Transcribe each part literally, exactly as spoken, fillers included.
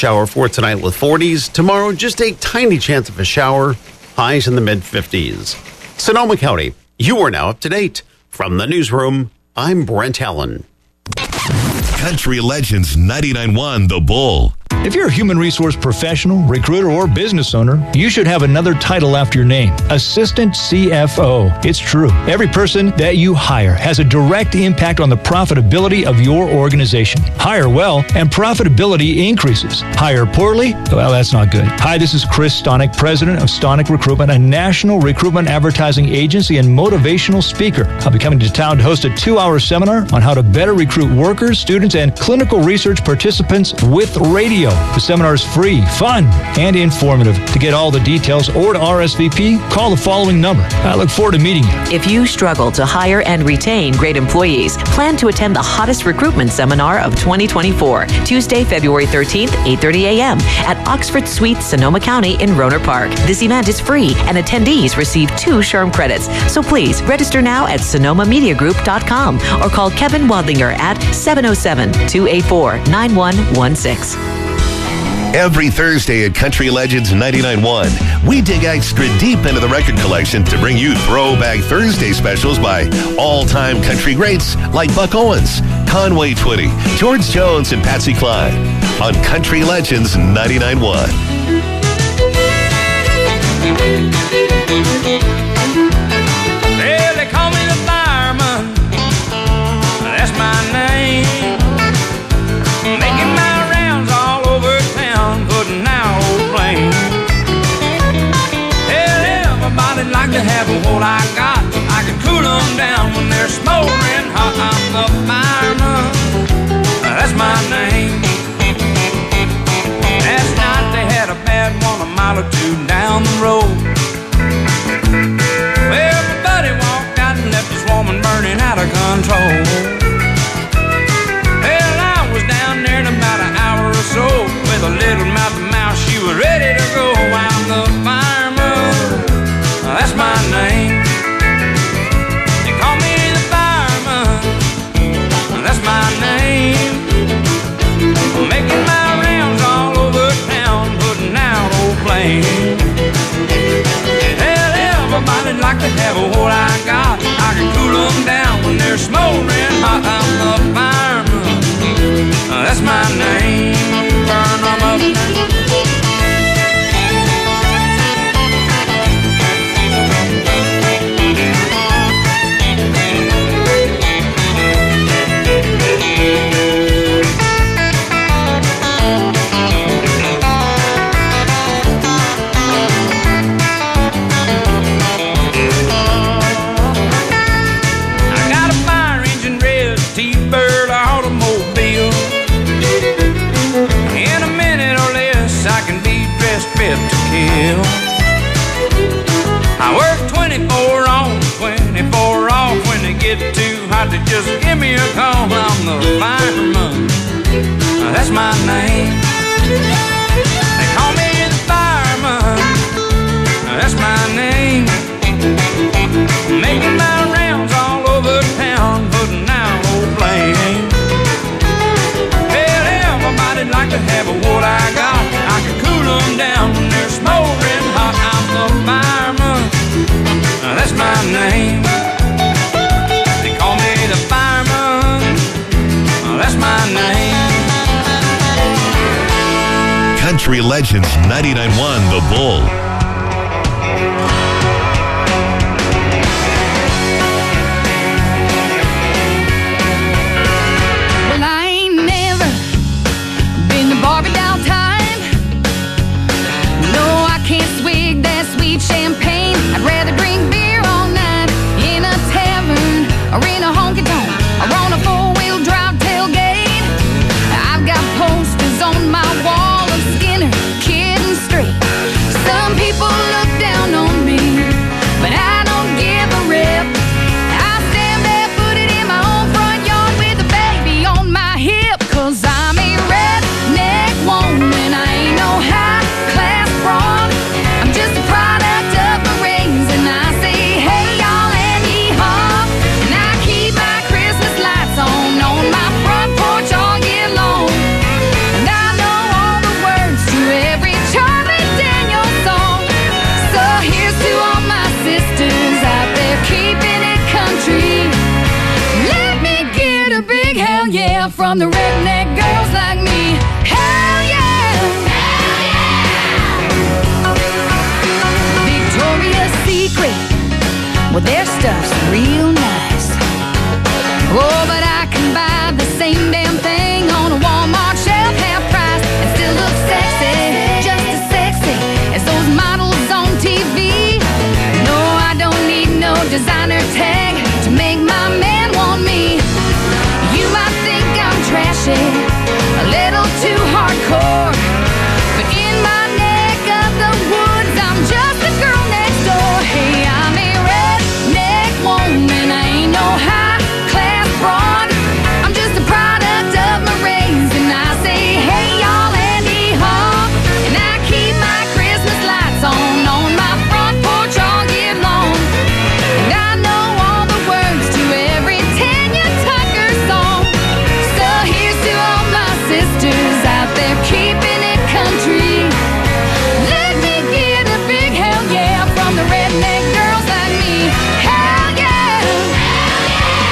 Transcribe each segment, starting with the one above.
Shower for tonight with forties. Tomorrow, just a tiny chance of a shower. Highs in the mid-fifties. Sonoma County, you are now up to date. From the newsroom, I'm Brent Allen. Country Legends ninety-nine point one The Bull. If you're a human resource professional, recruiter, or business owner, you should have another title after your name, Assistant C F O. It's true. Every person that you hire has a direct impact on the profitability of your organization. Hire well, and profitability increases. Hire poorly? Well, that's not good. Hi, this is Chris Stonick, president of Stonick Recruitment, a national recruitment advertising agency and motivational speaker. I'll be coming to town to host a two-hour seminar on how to better recruit workers, students, and clinical research participants with radio. The seminar is free, fun, and informative. To get all the details or to R S V P, call the following number. I look forward to meeting you. If you struggle to hire and retain great employees, plan to attend the hottest recruitment seminar of twenty twenty-four, Tuesday, February thirteenth, eight thirty a.m. at Oxford Suites, Sonoma County in Rohnert Park. This event is free, and attendees receive two SHRM credits. So please register now at sonoma media group dot com or call Kevin Wadlinger at seven oh seven, two eight four, nine one one six. Every Thursday at Country Legends ninety-nine point one, we dig extra deep into the record collection to bring you Throwback Thursday specials by all-time country greats like Buck Owens, Conway Twitty, George Jones, and Patsy Cline on Country Legends ninety-nine point one. Well, they call me the fireman. That's my name. Making my rounds all over town, putting out old flames. Hell, everybody like to have what I got. I can cool them down when they're smoldering hot. I'm the fireman. That's my name. Last night they had a bad one a mile or two down the road. Well, my buddy walked out and left this woman burning out of control. Well, I was down there in about an hour or so with a little mouth to mouth. She was ready to go. I'm the fireman. That's my name. They call me the fireman. That's my name. Making my rounds all over town, putting out old flames. Hell, everybody'd like to have what I got. I can cool them down when they're smoldering hot. I'm the fireman. That's my name. Burn them up now. Fit to kill. I work twenty-four on, twenty-four off. When they get too hot, they just give me a call. I'm the fireman. That's my name. They call me the fireman. That's my name. Making my rounds all over town, putting out old flames. Hell, everybody'd like to have what I got. I can cool them down when they're smoldering hot. I'm the fireman. That's my name. They call me the fireman. That's my name. Country Legends ninety-nine point one The Bull. Champagne. I'd rather drink beer all night in a tavern or in a honky tonk or on a four-wheel drive tailgate. I've got posters on my wall of Skinner, Kid and Straight. Some people look down on me from the redneck girls like me. Hell yeah! Hell yeah! Victoria's Secret, well, their stuff's real nice. Oh, but I can buy the same damn thing on a Walmart shelf, half price, and still look sexy, just as sexy as those models on T V. No, I don't need no designer tag to make my man want me. You might think I'm trashy, a little too hardcore, but in my neck of the woods, I'm just the girl next door. Hey, I'm a redneck woman, I ain't no high-class broad. I'm just a product of my race, and I say, hey, y'all, Andy Hall. And I keep my Christmas lights on on my front porch all year long. And I know all the words to every Tanya Tucker song. So here's to all my sisters out there keeping it country. Let me get a big hell yeah from the redneck girls like me. Hell yeah! Hell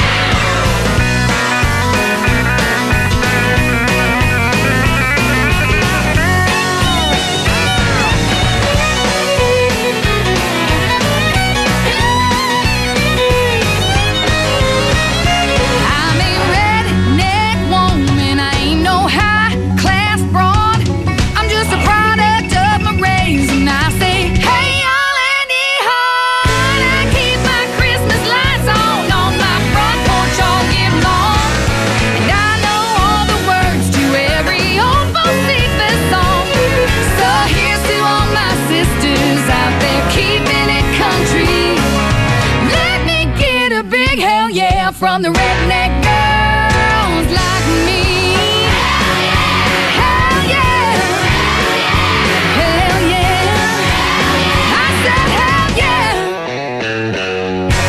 I'm a redneck woman, I ain't no high-class broad. I'm just a product of my race, and I say, hey, y'all, Andy Hall. I keep my Christmas lights on on my front porch all year long. And I know all the words to every old Bocephus song. So here's to all my sisters out there keeping it country. Let me get a big hell yeah from the redneck girls like me. Hell yeah! Hell yeah! I said hell yeah!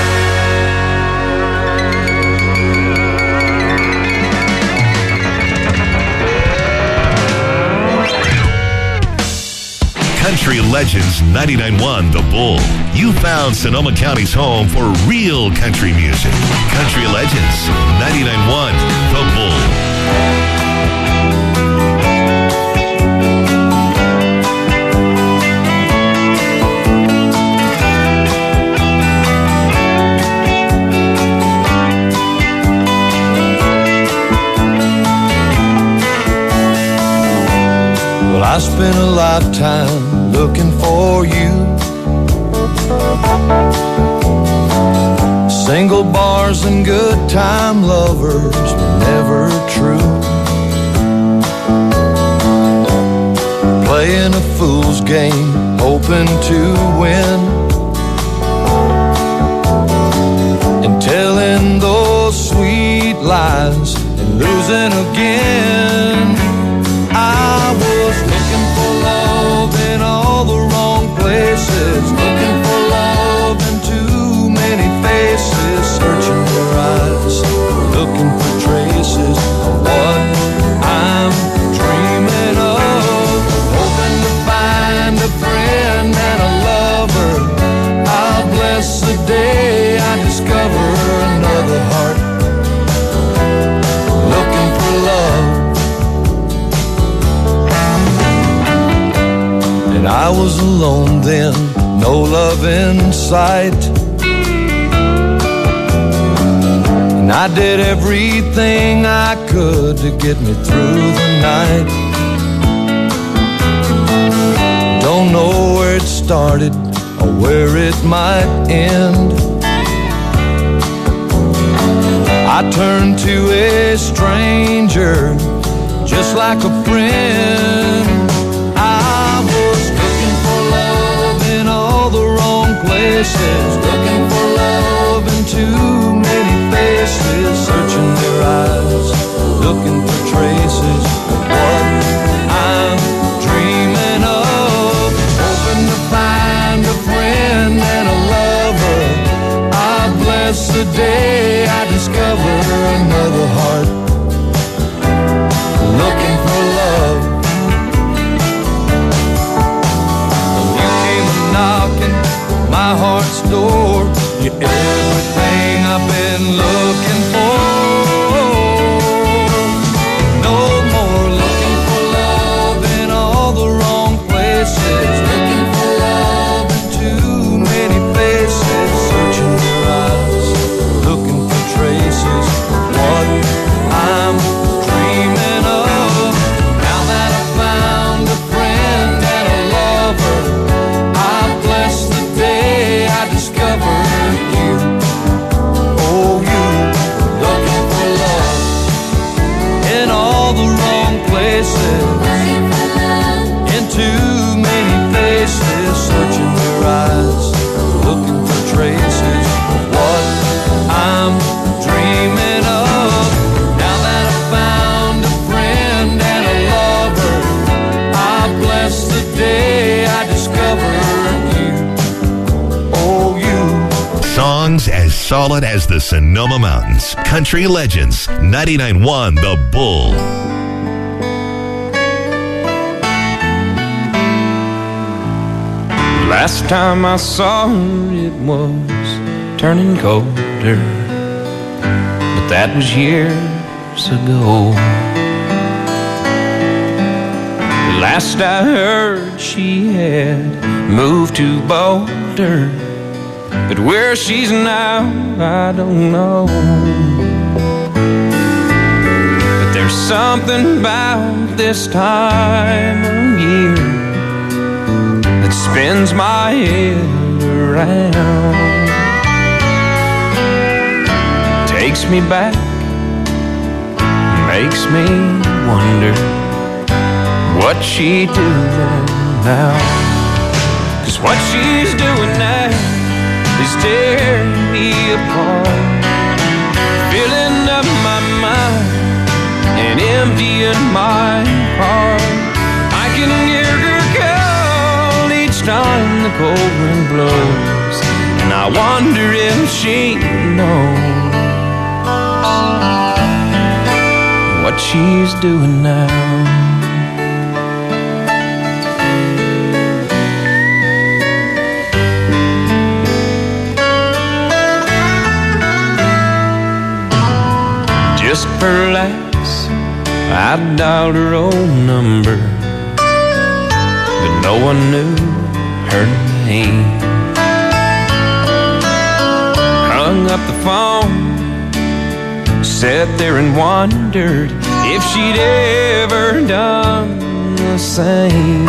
Country Legends ninety-nine point one The Bull. You found Sonoma County's home for real country music. Country Legends ninety-nine point one The Bull. Well, I spent a lifetime looking for you. Single bars and good time lovers were never true. Playing a fool's game, hoping to win, and telling those sweet lies and losing again. I was looking for love in all the wrong places, looking for love in too many faces, searching their eyes, looking for traces of what I'm dreaming of, hoping to find a friend and a lover. I'll bless the day I discover another heart looking for love. And I was alone then, no love in sight, and I did everything I could to get me through the night. Don't know where it started or where it might end. I turned to a stranger just like a friend. I was looking for love in all the wrong places, looking for love in too many faces, searching their eyes, looking for traces of what I'm dreaming of, hoping to find a friend and a lover. I bless the day I discover another heart looking for love. Knocking my heart's door, you're everything I've been looking for. solid as the Sonoma Mountains. Country Legends, ninety-nine point one The Bull. Last time I saw her, it was turning colder, but that was years ago. Last I heard, she had moved to Boulder, but where she's now, I don't know. But there's something about this time of year that spins my head around, takes me back, makes me wonder what she doing now. 'Cause what she's doing now is tearing me apart, filling up my mind and emptying my heart. I can hear her call each time the cold wind blows, and I wonder if she knows what she's doing now. Just for laughs, I dialed her old number, but no one knew her name. Hung up the phone, sat there and wondered if she'd ever done the same.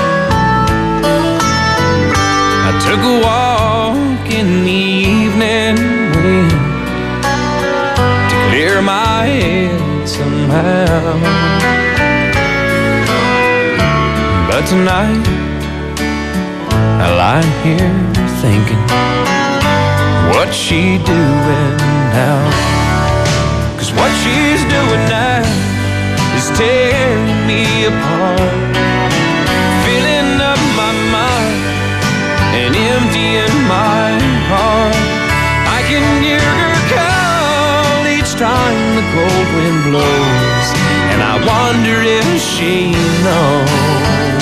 I took a walk in the evening wind, clear my head somehow. But tonight I lie here thinking, what's she doing now? 'Cause what she's doing now is tearing me apart, filling up my mind and emptying my heart. I can hear her call each time the cold wind blows, and I wonder if she knows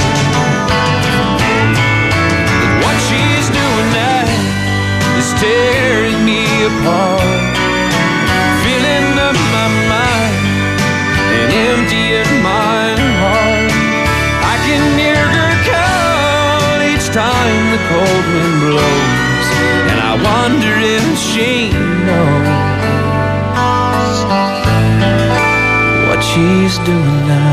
that what she's doing now is tearing me apart, filling up my mind and emptying my heart. I can hear her call each time the cold wind blows, and I wonder if she knows what she's doing now.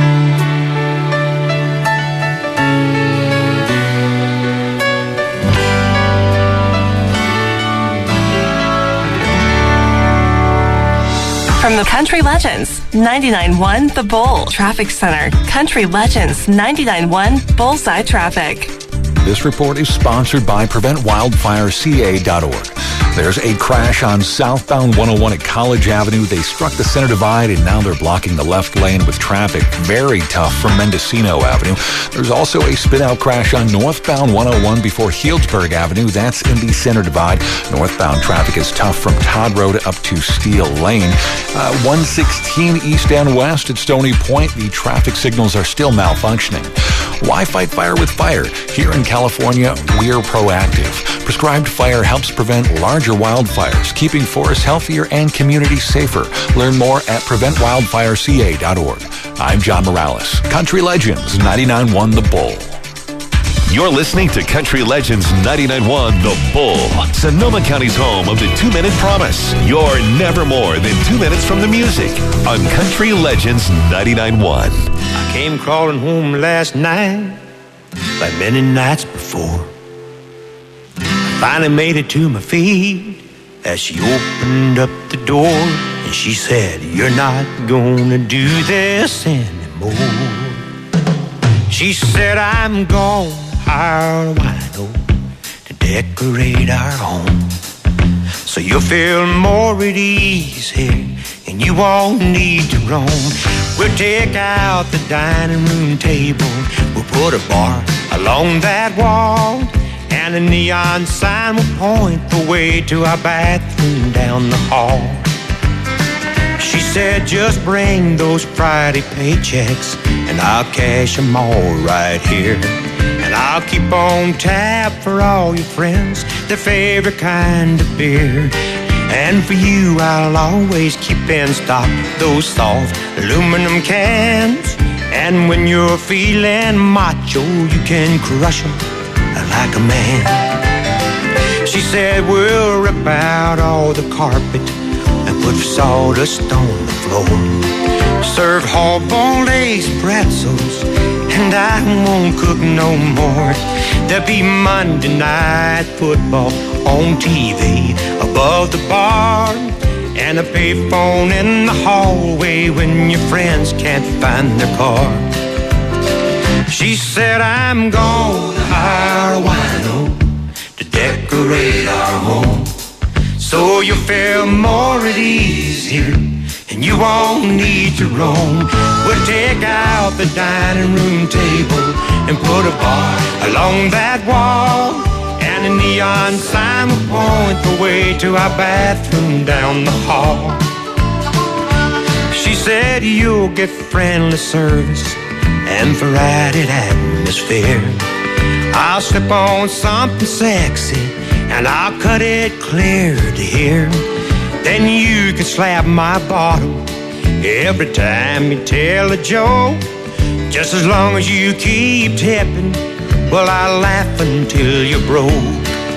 From the Country Legends, ninety-nine point one The Bull Traffic Center. Country Legends, ninety-nine point one Bullseye Traffic. This report is sponsored by Prevent Wildfire C A dot org. There's a crash on southbound one oh one at College Avenue. They struck the center divide, and now they're blocking the left lane with traffic. Very tough from Mendocino Avenue. There's also a spin-out crash on northbound one oh one before Healdsburg Avenue. That's in the center divide. Northbound traffic is tough from Todd Road up to Steel Lane. Uh, one sixteen east and west at Stony Point. The traffic signals are still malfunctioning. Why fight fire with fire? Here in California, we're proactive. Prescribed Fire helps prevent larger wildfires, keeping forests healthier and communities safer. Learn more at Prevent Wildfire C A dot org. I'm John Morales. Country Legends, ninety-nine point one The Bull. You're listening to Country Legends ninety-nine point one The Bull, Sonoma County's home of the two-minute promise. You're never more than two minutes from the music on Country Legends ninety-nine point one. I came crawling home last night like many nights before. I finally made it to my feet as she opened up the door, and she said, "You're not gonna do this anymore." She said, "I'm gonna hire a wino to decorate our home, so you'll feel more at ease here, and you won't need to roam. We'll take out the dining room table, we'll put a bar along that wall, and and a neon sign will point the way to our bathroom down the hall. She said, just bring those Friday paychecks and I'll cash them all right here. And I'll keep on tap for all your friends, their favorite kind of beer. And for you, I'll always keep in stock those soft aluminum cans. And when you're feeling macho, you can crush them like a man. She said, we'll rip out all the carpet and put sawdust on the floor. Serve hard-boiled eggs, pretzels, and I won't cook no more. There'll be Monday night football on T V above the bar, and a payphone in the hallway when your friends can't find their car. She said, I'm gonna hire a wino to decorate our home, so you'll feel more at ease here and you won't need to roam. We'll take out the dining room table and put a bar along that wall, and a neon sign will point the way to our bathroom down the hall. She said, you'll get friendly service and variety atmosphere. I'll slip on something sexy and I'll cut it clear to hear. Then you can slap my bottom every time you tell a joke, just as long as you keep tipping. Well, I'll laugh until you're broke.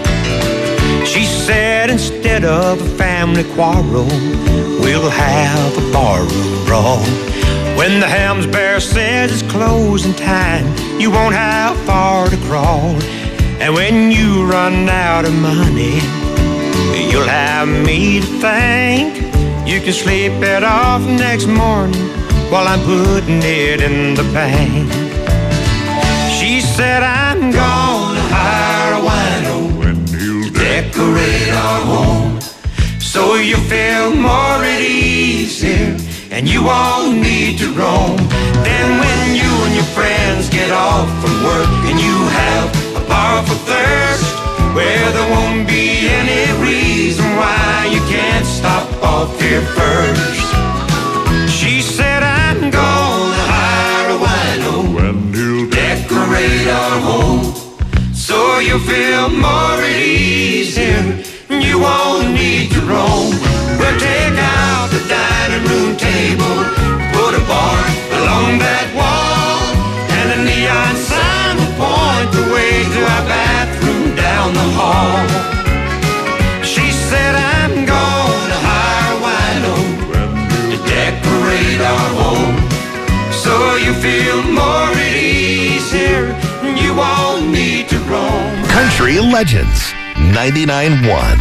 She said, instead of a family quarrel, we'll have a barroom brawl. When the Helms Bear says it's closing time, you won't have far to crawl. And when you run out of money, you'll have me to thank. You can sleep it off next morning while I'm putting it in the bank. She said, I'm gonna hire a wino and he'll decorate our home, so you feel more at ease here and you won't need to roam. Then when you and your friends get off from work and you have a powerful thirst, well, there won't be any reason why you can't stop off here first. She said, I'm gonna hire a wino and he'll decorate our home, so you'll feel more at ease here and you won't need to roam. We'll take out the dining room table, put a bar along that wall, and a neon sign will point the way to our bathroom down the hall. She said, I'm gonna hire a wino to decorate our home, so you feel more at ease here and you won't need to roam. Country Legends ninety-nine point one.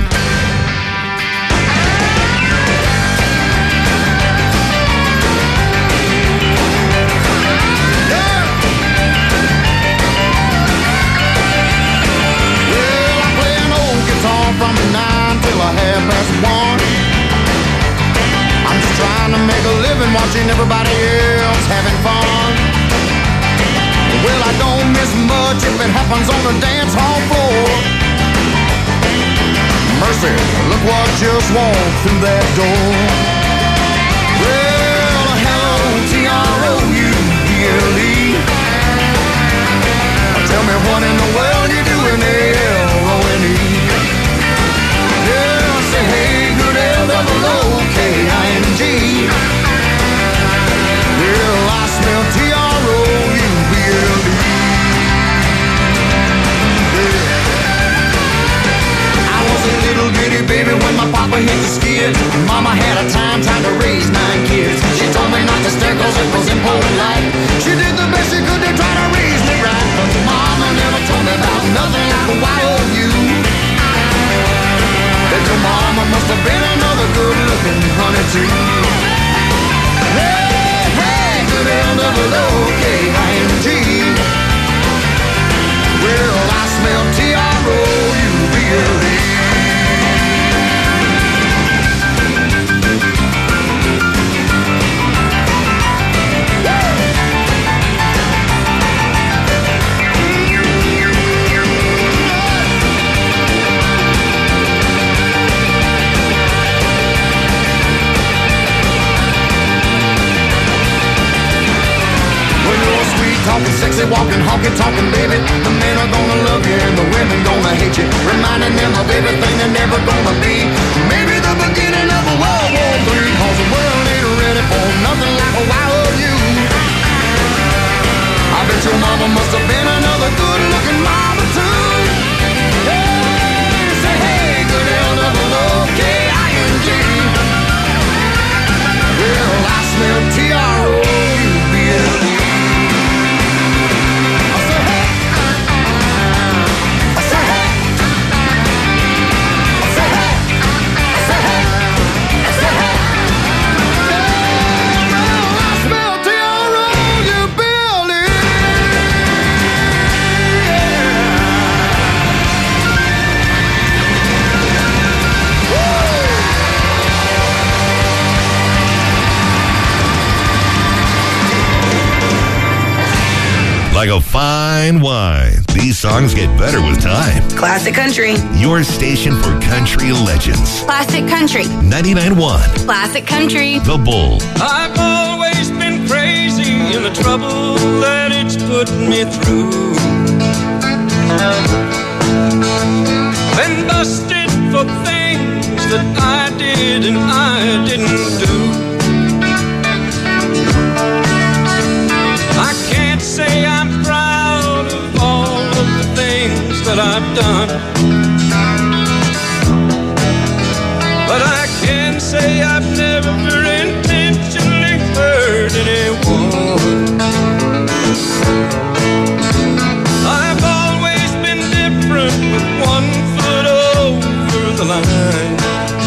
From nine till a half past one, I'm just trying to make a living watching everybody else having fun. Well, I don't miss much if it happens on the dance hall floor. Mercy, look what just walked through that door. Well, hello, T R O U B L E. Tell me what in the world you doing there, L O N E. Yeah, say hey, good L double O K I N G. Well, I smell T R O U B L E. Yeah. I was a little bitty baby when my papa hit the skid. Mama had a time sexy walking, honky talking, baby. The men are gonna love you and the women gonna hate you, reminding them of everything they're never gonna be. Maybe the beginning of a World War Three, cause the world ain't ready for nothing like a wild you. I bet your mama must have been another good looking mama too. Hey, say hey, good L double O K I N G. Well, I smell T R O U B L E. I say hey, I say hey, I say hey, I say hey, I say hey. Well, I smell T R O U B L E. Like a fine wine, these songs get better with time. Classic Country. Your station for country legends. Classic Country. ninety-nine point one. Classic Country. The Bull. I've always been crazy in the trouble that it's put me through. Been busted for things that I did and I didn't do. I can't say I'm proud of all of the things that I've done, but I can say I've never intentionally hurt anyone. I've always been different with one foot over the line,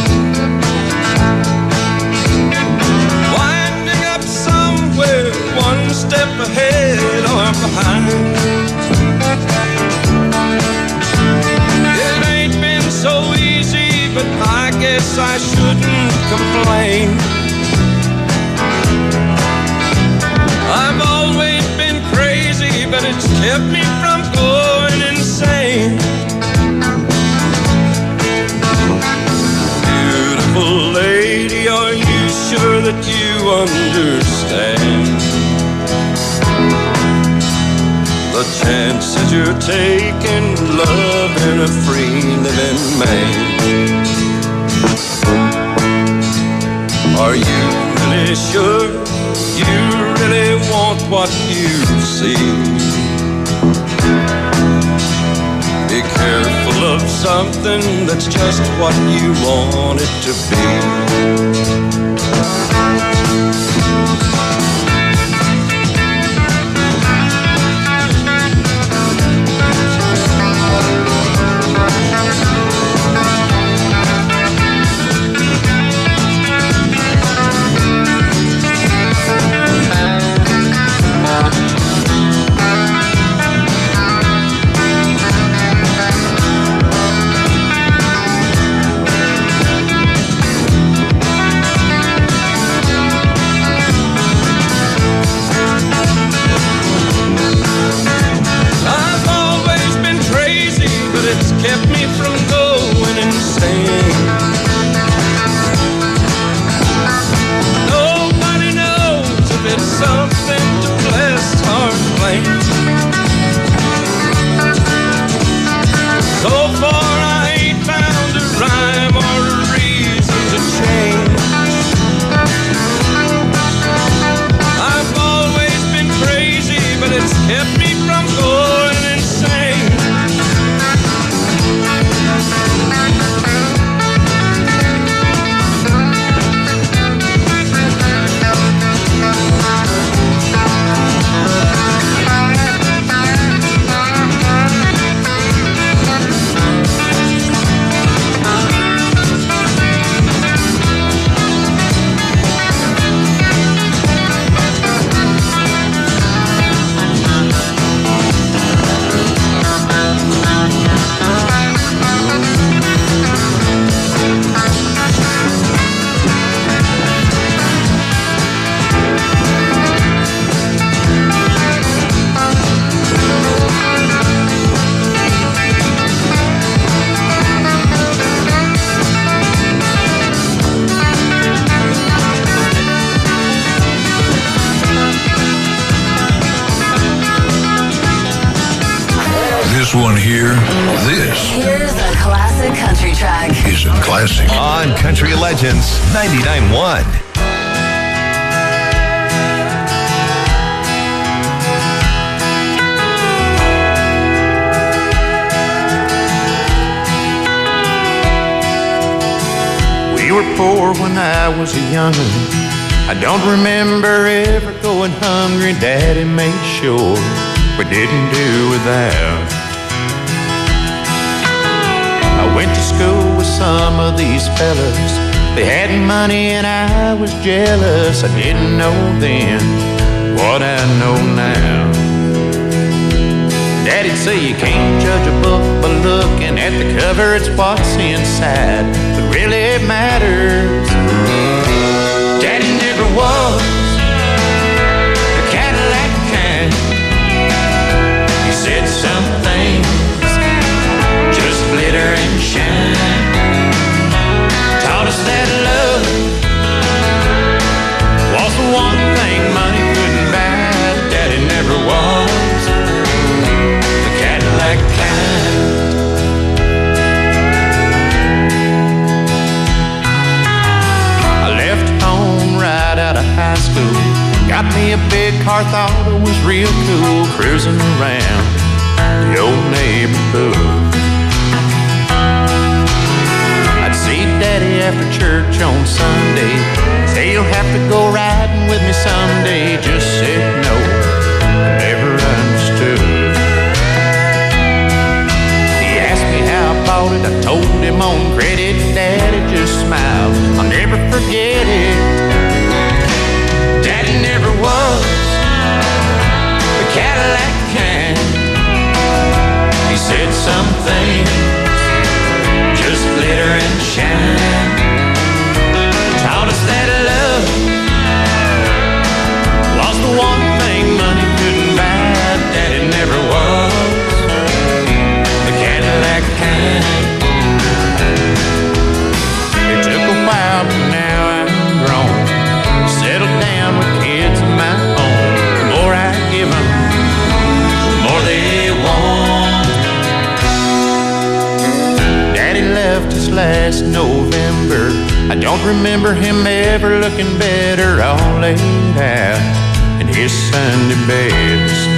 winding up somewhere one step ahead or behind. It ain't been so easy, but I guess I shouldn't complain. I've always been crazy, but it's kept me from going insane. Beautiful lady, are you sure that you understand the chances you're taking, loving a free living man? Are you really sure you really want what you see? Be careful of something that's just what you want it to be. This one here, this Here's a classic country track. is a classic. On Country Legends ninety-nine point one. We were poor when I was a young'un. I don't remember ever going hungry. Daddy made sure we didn't do without. I went to school with some of these fellas. They had money and I was jealous. I didn't know then what I know now. Daddy'd say you can't judge a book by looking at the cover. It's what's inside that really matters. Daddy never was the Cadillac kind. He said some things just glitter and shine. Taught us that love was the one thing money couldn't buy. Daddy never was the Cadillac kind. I left home right out of high school. Got me a big car, thought it was real cool. Cruising around the old neighborhood. I'd see Daddy after church on Sunday. Say you'll have to go riding with me someday. Just said no, I never understood. He asked me how I bought it. I told him on credit. Daddy just smiled. I'll never forget it. Daddy never was the Cadillac kind. He said some things just glitter and shine. Taught us that love was the one thing money couldn't buy. Daddy never was the Cadillac kind. It took a while, but now I'm grown. Settled down with kids of my own. The more I give them, the more they want. Daddy left us last November. I don't remember him ever looking better. All laid out in his Sunday best.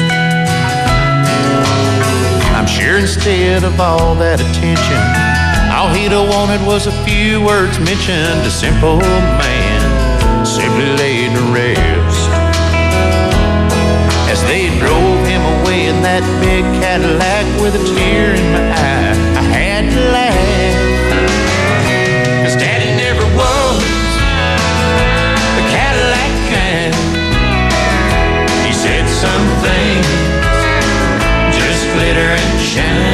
I'm sure instead of all that attention, all he'd have wanted was a few words mentioned. A simple man simply laid to rest. As they drove him away in that big Cadillac with a tear in my eye, I had to laugh. 'Cause Daddy never was the Cadillac kind. He said some things just glitter and shine.